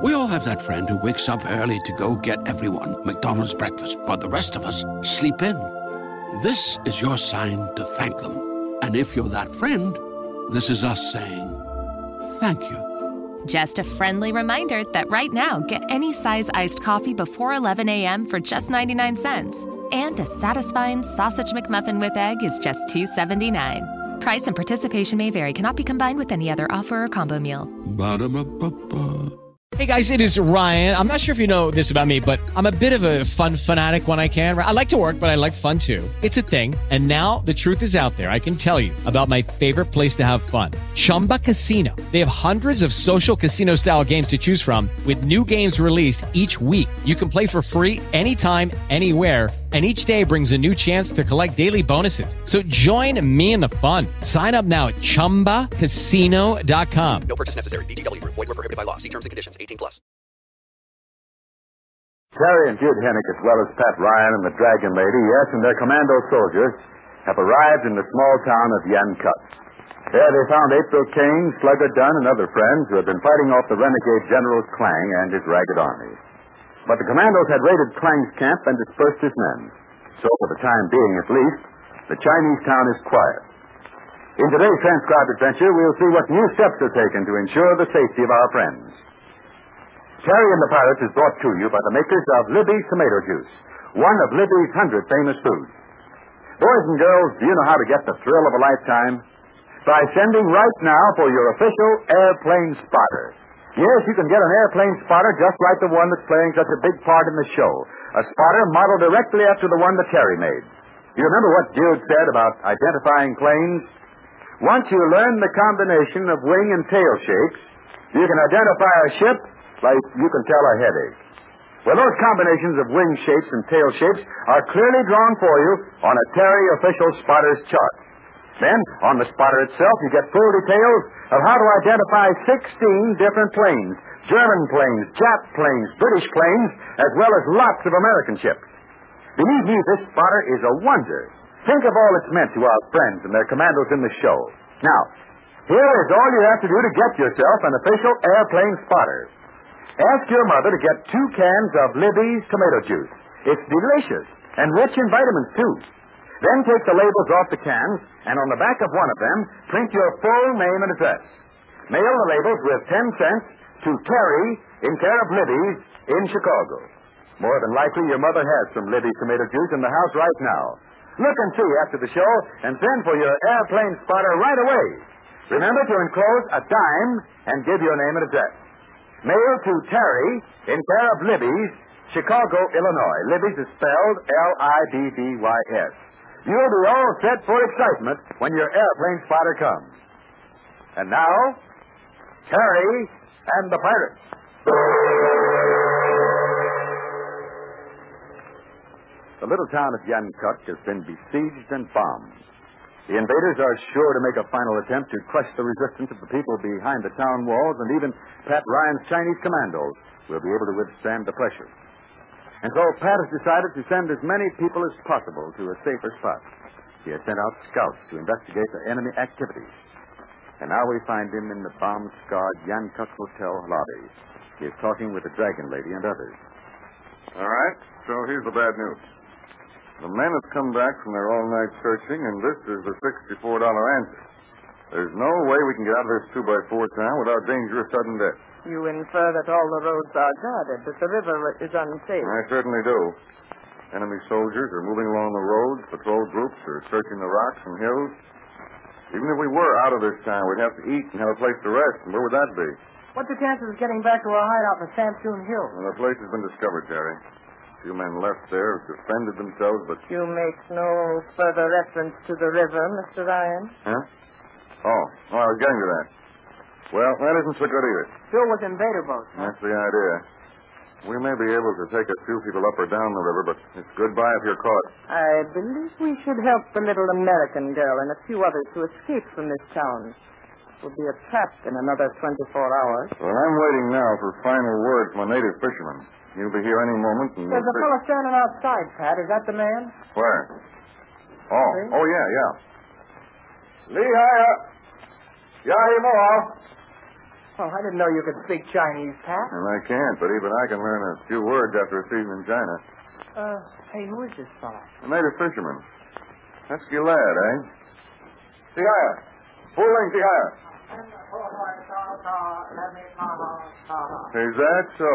We all have that friend who wakes up early to go get everyone McDonald's breakfast, while the rest of us sleep in. This is your sign to thank them. And if you're that friend, this is us saying thank you. Just a friendly reminder that right now, get any size iced coffee before 11 a.m. for just 99 cents. And a satisfying sausage McMuffin with egg is just $2.79. Price and participation may vary. Cannot be combined with any other offer or combo meal. Ba-da-ba-ba-ba. Hey guys, it is Ryan. I'm not sure if you know this about me, but I'm a bit of a fun fanatic when I can. I like to work, but I like fun too. It's a thing. And now the truth is out there. I can tell you about my favorite place to have fun. Chumba Casino. They have hundreds of social casino style games to choose from with new games released each week. You can play for free anytime, anywhere. And each day brings a new chance to collect daily bonuses. So join me in the fun. Sign up now at ChumbaCasino.com. No purchase necessary. VGW Group. Void where prohibited by law. See terms and conditions. 18+. Terry and Jude Hennick, as well as Pat Ryan and the Dragon Lady, yes, and their commando soldiers, have arrived in the small town of Yankut. There they found April Kane, Slugger Dunn, and other friends who had been fighting off the renegade General Klang and his ragged army. But the commandos had raided Klang's camp and dispersed his men. So, for the time being at least, the Chinese town is quiet. In today's transcribed adventure, we'll see what new steps are taken to ensure the safety of our friends. Terry and the Pirates is brought to you by the makers of Libby's Tomato Juice, one of Libby's 100 famous foods. Boys and girls, do you know how to get the thrill of a lifetime? By sending right now for your official airplane spotter. Yes, you can get an airplane spotter just like the one that's playing such a big part in the show. A spotter modeled directly after the one that Terry made. You remember what Jude said about identifying planes? Once you learn the combination of wing and tail shapes, you can identify a ship like you can tell a headache. Well, those combinations of wing shapes and tail shapes are clearly drawn for you on a Terry official spotter's chart. Then, on the spotter itself, you get full details of how to identify 16 different planes. German planes, Jap planes, British planes, as well as lots of American ships. Believe me, this spotter is a wonder. Think of all it's meant to our friends and their commandos in the show. Now, here is all you have to do to get yourself an official airplane spotter. Ask your mother to get 2 cans of Libby's tomato juice. It's delicious and rich in vitamins, too. Then take the labels off the cans, and on the back of one of them, print your full name and address. Mail the labels with 10 cents to Terry in care of Libby's in Chicago. More than likely, your mother has some Libby's tomato juice in the house right now. Look and see after the show, and send for your airplane spotter right away. Remember to enclose a dime and give your name and address. Mail to Terry in care of Libby's, Chicago, Illinois. Libby's is spelled L-I-B-B-Y-S. You'll be all set for excitement when your airplane spotter comes. And now, Terry and the Pirates. The little town of Yankut has been besieged and bombed. The invaders are sure to make a final attempt to crush the resistance of the people behind the town walls, and even Pat Ryan's Chinese commandos will be able to withstand the pressure. And so Pat has decided to send as many people as possible to a safer spot. He has sent out scouts to investigate the enemy activities. And now we find him in the bomb-scarred Yankut Hotel lobby. He is talking with the Dragon Lady and others. All right, so here's the bad news. The men have come back from their all-night searching, and this is the $64 answer. There's no way we can get out of this 2x4 town without danger of sudden death. You infer that all the roads are guarded, that the river is unsafe. I certainly do. Enemy soldiers are moving along the roads, patrol groups are searching the rocks and hills. Even if we were out of this town, we'd have to eat and have a place to rest, and where would that be? What's the chances of getting back to our hideout in Sandstone Hill? Well, the place has been discovered, Terry. A few men left there have defended themselves, but... You make no further reference to the river, Mr. Ryan? Huh? Oh, I was getting to that. Well, that isn't so good either. Still with invader boats, huh? That's the idea. We may be able to take a few people up or down the river, but it's goodbye if you're caught. I believe we should help the little American girl and a few others to escape from this town. We'll be trapped in another 24 hours. Well, I'm waiting now for final word from a native fisherman. He'll be here any moment. And there's a fellow standing outside, Pat. Is that the man? Where? Oh, See? Oh, yeah. Lehigh. Yahi Moa. Oh, I didn't know you could speak Chinese, Pat. And I can't, but even I can learn a few words after a season in China. Hey, who is this fella? A native fisherman. That's Gilad, eh? Tihaya. Full-length Tihaya. Is that so?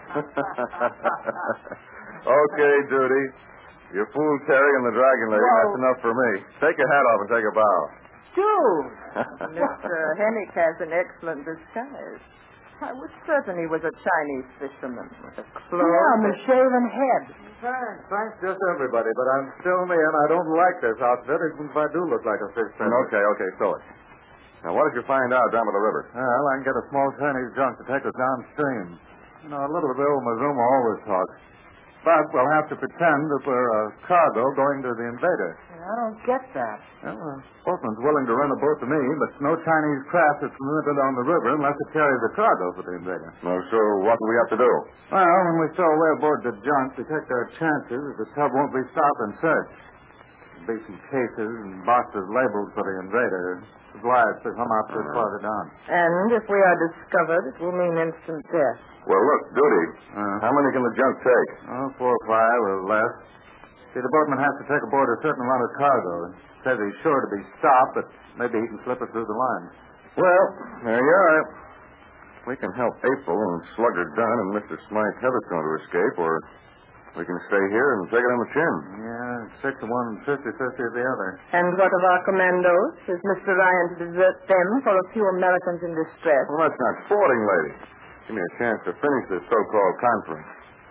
Okay, Judy. You fooled Terry and the Dragon Lady. Whoa. That's enough for me. Take your hat off and take a bow. Dude! Mr. Hennick has an excellent disguise. I was certain he was a Chinese fisherman with a close and shaven head. Thanks just everybody, but I'm still me, and I don't like this outfit, even if I do look like a fish finder. Okay, so it. Now, what did you find out down by the river? Well, I can get a small Chinese junk to take us downstream. You know, a little of Bill Mazuma always talks. But we'll have to pretend that we're a cargo going to the invader. I don't get that. Well, the boatman's willing to rent a boat to me, but no Chinese craft is permitted on the river unless it carries the cargo for the invader. Well, so what do we have to do? Well, when we stow away aboard the junk, we take our chances that the tub won't be stopped and searched. There'll be some cases and boxes labeled for the invader. Supplies to come out this farther down. And if we are discovered, it will mean instant death. Well, look, Duty, how many can the junk take? 4 or 5 or less. See, the boatman has to take aboard a certain amount of cargo. He says he's sure to be stopped, but maybe he can slip it through the line. Well, there you are. We can help April and Slugger Dunn and Mr. Smythe Heatherstone to escape, or we can stay here and take it on the chin. Yeah, 6 of one, 50-50 of the other. And what of our commandos? Is Mr. Ryan to desert them for a few Americans in distress? Well, that's not sporting, lady. Give me a chance to finish this so-called conference.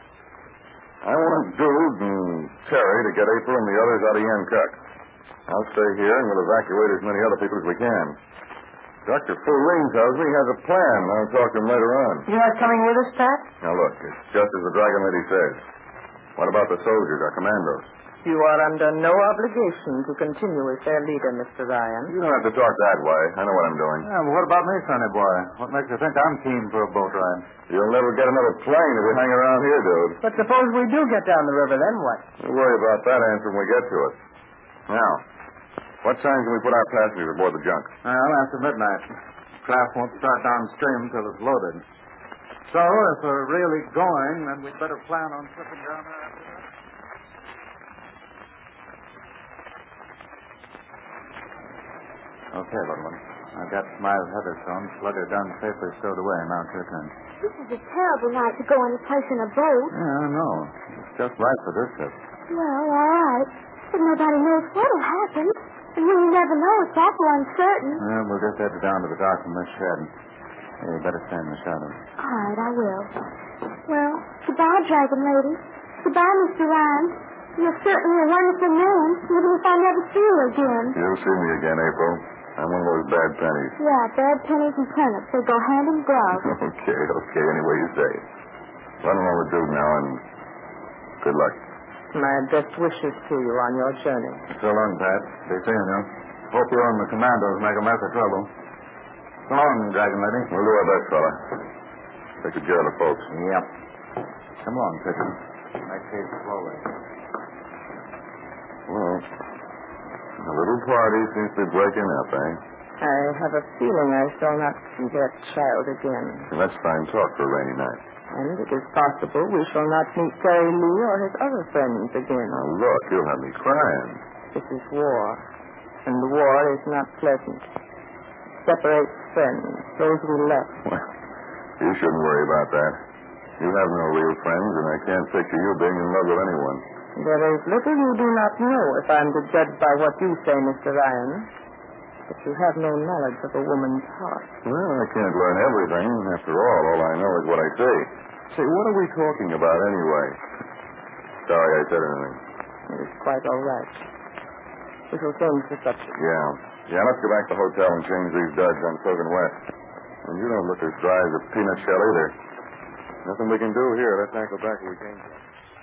I want Dude and Terry to get April and the others out of Yankuck. I'll stay here and we'll evacuate as many other people as we can. Dr. Fu Ling tells me he has a plan. I'll talk to him later on. You are coming with us, Pat? Now, look, it's just as the Dragon Lady says. What about the soldiers, our commandos? You are under no obligation to continue as their leader, Mr. Ryan. You don't have to talk that way. I know what I'm doing. Yeah, well, what about me, sonny boy? What makes you think I'm keen for a boat ride? You'll never get another plane if you hang around here, dude. But suppose we do get down the river, then what? We'll worry about that answer when we get to it. Now, what time can we put our passengers aboard the junk? Well, after midnight. Craft won't start downstream until it's loaded. So, if we're really going, then we'd better plan on slipping down there after that. Okay, little one. I've got Smythe Heatherstone, Slugger Dunn safely stowed away. Now it's your turn. This is a terrible night to go any place in a boat. Yeah, I know. It's just right for this trip. Well, all right. But nobody knows what'll happen. And when you never know, it's awful uncertain. Yeah, we'll just head down to the dock from this shed. Hey, you better stay in the shadows. All right, I will. Well, goodbye, Dragon Lady. Goodbye, Mr. Ryan. You're certainly a wonderful man, even if I never see you again. You'll see me again, April. I'm one of those bad pennies. Yeah, bad pennies and turnips. They go hand in glove. Okay, any way you say it. Run along with Dude now, and good luck. My best wishes to you on your journey. So long, Pat. Be seeing you. Hope you and the commandos make a mess of trouble. So long, Dragon Lady. We'll do our best, fella. Take good care of the folks. Yep. Come along, Pigeon. Make haste slowly. Well, the little party seems to be breaking up, eh? I have a feeling I shall not see that child again. And that's fine talk for a rainy night. And it is possible we shall not meet Terry Lee or his other friends again. Now, look, you'll have me crying. This is war. And the war is not pleasant. Separates friends, those we left. Well, you shouldn't worry about that. You have no real friends, and I can't picture you being in love with anyone. There is little you do not know, if I'm to judge by what you say, Mr. Ryan. But you have no knowledge of a woman's heart. Well, I can't learn everything. After all I know is what I say. Say, what are we talking about anyway? Sorry I said anything. It is quite all right. We shall change the subject. Yeah, let's go back to the hotel and change these duds on Sogan West. And you don't look as dry as a peanut shell either. Nothing we can do here. Let's not go back where we came from.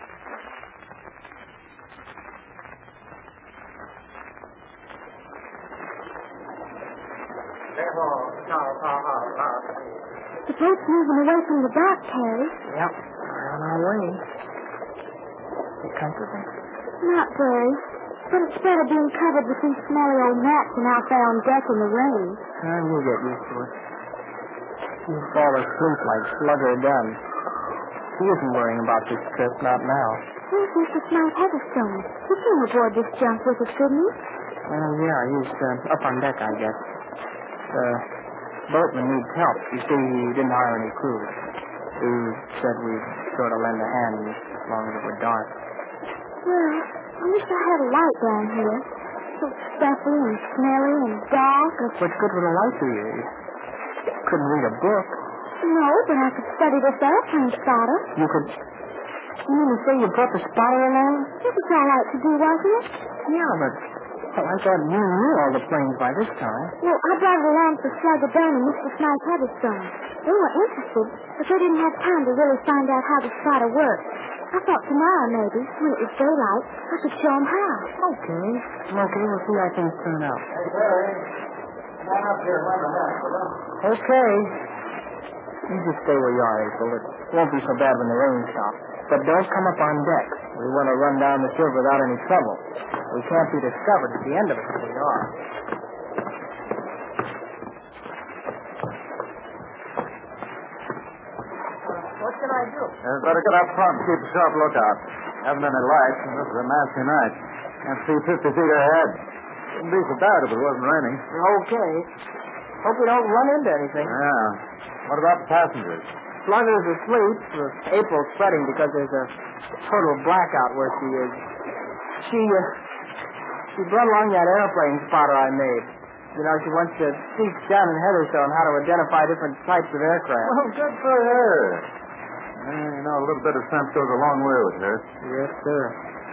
The boat's moving away from the dock, Terry. Yep, we're on our way. You comfortable? Not very. But it's better being covered with these smelly old mats than out there on deck in the rain. We'll get used to it. He'll fall asleep like Slugger Dunn. He isn't worrying about this trip, not now. Where's Mr. Smythe Heatherstone? He came aboard this junk with us, didn't he? Yeah, he's up on deck, I guess. Boatman needs help. You see, he didn't hire any crew. He said we'd sort of lend a hand as long as it were dark. Well, I wish I had a light down here. So stuffy and smelly and dark. What good would a light do you? You couldn't read a book. No, but I could study this airplane spotter. You could... You mean to say you brought the spotter along? It was all right to do, wasn't it? Yeah, but... Well, I thought you knew all the planes by this time. Well, I brought it along for Slugger Dunn and Mr. Smythe Heatherstone. They were interested, but they didn't have time to really find out how the spotter worked. I thought tomorrow, maybe, when it was daylight, I could show them how. Okay, we'll see how things turn out. Hey, Terry. Come on up here and run the map, will you? Okay. You just stay where you are, April. It won't be so bad when the rain stops. But don't come up on deck. We want to run down the ship without any trouble. We can't be discovered at the end of it if we are. What can I do? Better get up front and keep a sharp lookout. Haven't any lights, and this is a nasty night. Can't see 50 feet ahead. Wouldn't be so bad if it wasn't raining. Okay. Hope we don't run into anything. Yeah. What about the passengers? Slugger's asleep. April's fretting because there's a total blackout where she is. She brought along that airplane spotter I made. You know, she wants to teach John and Heatherstone how to identify different types of aircraft. Well, good for her. You know, a little bit of sense goes a long way with her. Yes, sir.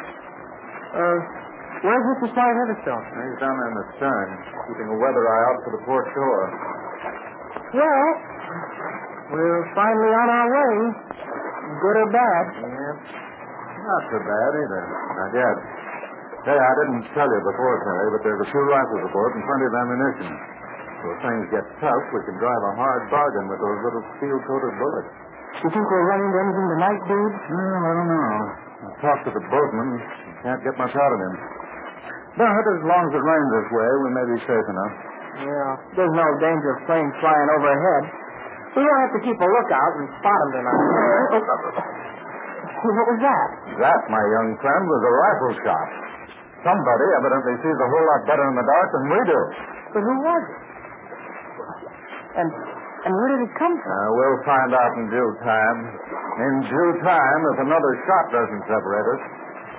Where's Mr. Smythe Heatherstone? He's down there in the stern, keeping a weather eye out for the port shore. Well, we're finally on our way. Good or bad? Yep. Not so bad either. Not yet. Hey, I didn't tell you before, Terry, but there's a few rifles aboard and plenty of ammunition. So if things get tough, we can drive a hard bargain with those little steel-coated bullets. You think we'll run into anything tonight, dude? I don't know. I talked to the boatman. Can't get much out of him. But as long as it rains this way, we may be safe enough. Yeah. There's no danger of planes flying overhead. We don't have to keep a lookout and spot them tonight. What was that? That, my young friend, was a rifle shot. Somebody evidently sees a whole lot better in the dark than we do. But who was it? And where did it come from? We'll find out in due time. In due time, if another shot doesn't separate us.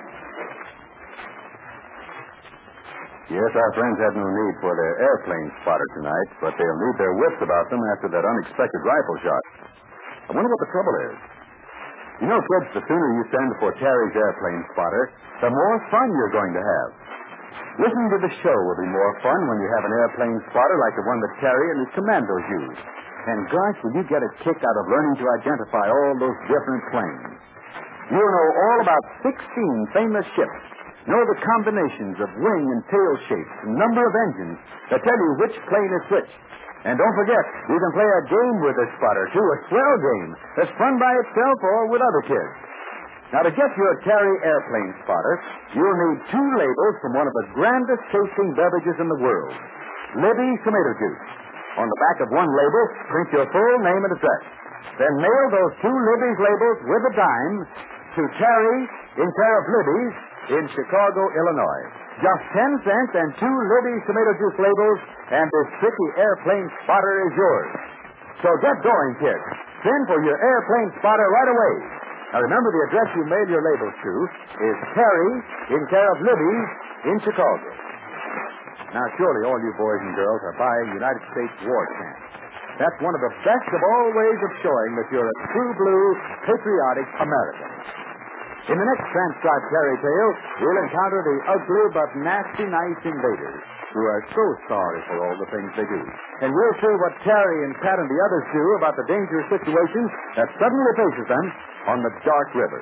Yes, our friends had no need for their airplane spotter tonight, but they'll need their wits about them after that unexpected rifle shot. I wonder what the trouble is. You know, kids, the sooner you send for Terry's airplane spotter, the more fun you're going to have. Listening to the show will be more fun when you have an airplane spotter like the one that Terry and his commandos use. And gosh, will you get a kick out of learning to identify all those different planes. You'll know all about 16 famous ships. Know the combinations of wing and tail shapes and number of engines that tell you which plane is which. And don't forget, you can play a game with this spotter, too, a swell game that's fun by itself or with other kids. Now, to get your Terry airplane spotter, you'll need 2 labels from one of the grandest tasting beverages in the world, Libby's Tomato Juice. On the back of one label, print your full name and address. Then mail those 2 Libby's labels with a dime to Terry in care of Libby's in Chicago, Illinois. Just 10 cents and 2 Libby's Tomato Juice labels, and this tricky airplane spotter is yours. So get going, kids. Send for your airplane spotter right away. Now, remember, the address you mail your labels to is Terry in care of Libby's in Chicago. Now, surely all you boys and girls are buying United States war chants. That's one of the best of all ways of showing that you're a true blue, patriotic American. In the next transcribed fairy tale, we'll encounter the ugly but nasty nice invaders who are so sorry for all the things they do. And we'll see what Terry and Pat and the others do about the dangerous situation that suddenly faces them on the dark river.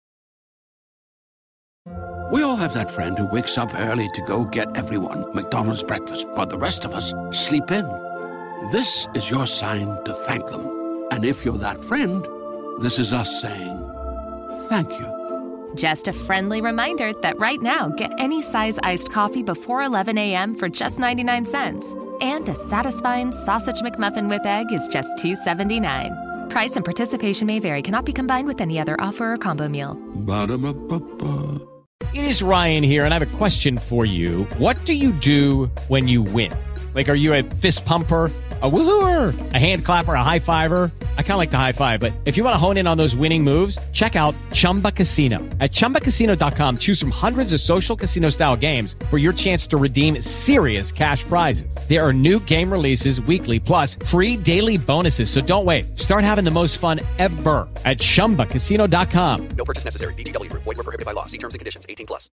We all have that friend who wakes up early to go get everyone McDonald's breakfast, while the rest of us sleep in. This is your sign to thank them. And if you're that friend, this is us saying thank you. Just a friendly reminder that right now, get any size iced coffee before 11 a.m. for just 99 cents. And a satisfying Sausage McMuffin with egg is just $2.79. Price and participation may vary. Cannot be combined with any other offer or combo meal. Ba-da-ba-ba-ba. It is Ryan here, and I have a question for you. What do you do when you win? Like, are you a fist pumper, a woohooer, a hand clapper, a high fiver? I kind of like the high five, but if you want to hone in on those winning moves, check out Chumba Casino. At ChumbaCasino.com, choose from hundreds of social casino-style games for your chance to redeem serious cash prizes. There are new game releases weekly, plus free daily bonuses. So don't wait. Start having the most fun ever at ChumbaCasino.com. No purchase necessary. VGW Group. Void where prohibited by law. See terms and conditions. 18+.